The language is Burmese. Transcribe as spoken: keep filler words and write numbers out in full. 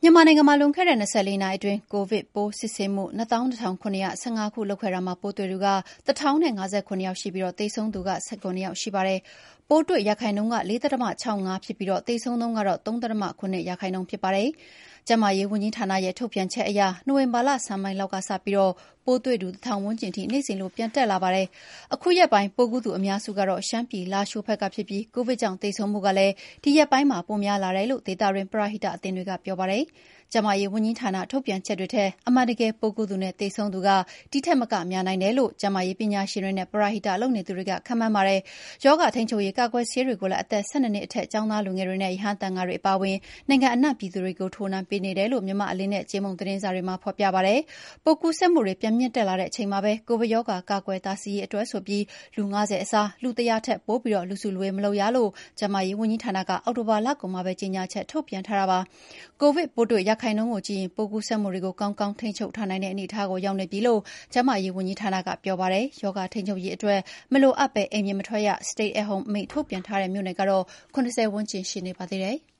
မြန်မာနိုင်ငံမှာလွန်ခဲ့တဲ့၂၄နာရီအတွင်းကိုဗစ်ပိုးစစ်ဆေးမှု၂၁၂၇၁၅ခုလုပ်ခဲ့တာမှာပိုးတွေ့သူက၁၀၅၇ယောက်ရှိပြီးသေဆုံးသူက၁၇ယောက်ရှိပါတယ်။ပိုးတွေ့ရာခိုင်နှုန်းက ၄.၆၅ ဖြစ်ပြီးသေဆုံးနှုန်းကတော့ ၃.၇ ရာခိုင်နှုန်းဖြစ်ပါတယ်။ကျန်းမာရေးဝန်ကြီးဌာနရဲ့ထုတ်ပြန်ချက်အရနိုဝင်ဘာလဆန်းပိုင်းလောက်ကစပြီးပိုးတွေ့သူတထောင်ဝန်းကျင်ထိနေ့စဉ်လိုပြန်တက်လာပါတယ်။အခုရက်ပိုင်းပိုးကူးသူအများစုကတော့ရှမ်းပြည်လားရှိုးဘက်ကဖြစ်ပြီးကိုဗစ်ကြောင့်သေဆုံးမှုကလည်းဒီရက်ပိုင်းမှာပိုများလာတယ်လို့ဒေသတွင်းပရဟိတအသင်းတွေကပြောပါတယ်။ကျန်းမာရေးဝန်ကြီးဌာနထုတ်ပြန်ချက်တွေထက်အမှန်တကယ်ပိုးကူးသူနဲ့သေဆုံးသူကဒီထက်မကများနိုင်တယ်လို့ကျန်းမာရေးပညာရှင်တွေနဲ့ပရဟိတလုပ်နေသူတွေကခန့်မှန်းပါတယ်။ယောဂထိန်းချုပ်ရေးကာကွယ်ဆေးတွေကိုလည်းအသက်၁၂နှစ်အထက်ကျောင်းသားလူငယ်တွေနဲ့ရဟန်းတန်ဃာတွေအပါအဝင်နိုင်ငံအနှံ့ပြည်သူတွေကိုထိုးနှံပေးနေတယ်လို့မြန်မာအလင်းနဲ့ကြေးမုံသတင်းစာတွေမှာဖော်ပြပါတယ်။ပိုးကူးစက်မှုတွေပြန်မြင့်တက်လာတဲ့အချိန်မှာပဲကိုဗစ်ရောဂါကာကွယ်တားဆီးရေးအတွက်ဆိုပြီးလူ၅၀အစားလူ၁၀၀ထက်ပိုပြီးလူစုလူဝေးမလုပ်ရလို့ကျန်းမာရေးဝန်ကြီးဌာနကအောက်တိုဘာလကုန်မှာပဲကြေညာချက်ထုတ်ပြန်ထားတာပါ။ကိုဗစ်ပိုးတွေ့ရာခိုင်နှုန်းကိုကြည့်ရင်ပိုးကူးစက်မှုတွေကိုကောင်းကောင်းထိန်းချုပ်ထားနိုင်တဲ့အနေအထားကိုရောက်နေပြီလို့ကျန်းမာရေးဝန်ကြီးဌာနကပြောပါတယ်။ရောဂါထိန်းချုပ်ရေးအတွက်မလိုအပ်ဘဲအိမ်ပြင်မထွက်ရ Stay at home အမိန့်ထုတ်ပြန်ထားတဲ့မြို့နယ်ကတော့၇၀ဝန်းကျင်ရှိနေပါသေးတယ်။